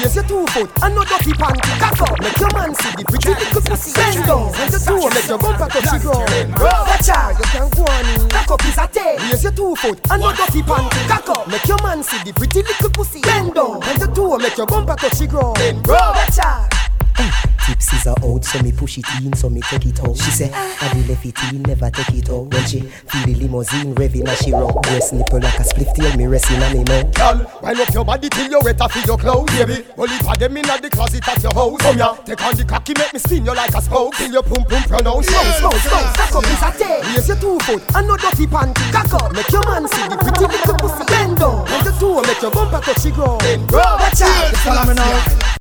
Raise your 2 foot and no dirty panty. Cock up, make your man see the pretty little pussy. Bend down, raise your 2, make your bumper touch the ground. Watch out, you can go on in. Cock up is a tail. Raise your 2 foot and no dirty panty. Cock up, make your man see the pretty little pussy. Bend down, raise your 2, make your bumper touch the ground. Watch out. Tipsies are out, so me push it in, so me take it out. She say, I be left it in, never take it out. When she feel the limousine revving as she rock, breast nipple like a split tail, me resting on me mouth. Girl, wind up your body till you're wet off your clothes, baby. Only for them in the closet at your house. Come here, take on the cocky, make me spin you like a spoke. Till your pum pum pronounce. Slow. Cock up is a tail. Raise your 2 foot and no dirty panty. Cock up, make your man see the pretty little pussy. Bend down, raise your 2, make your bumper touch the ground. Watch out, follow me now.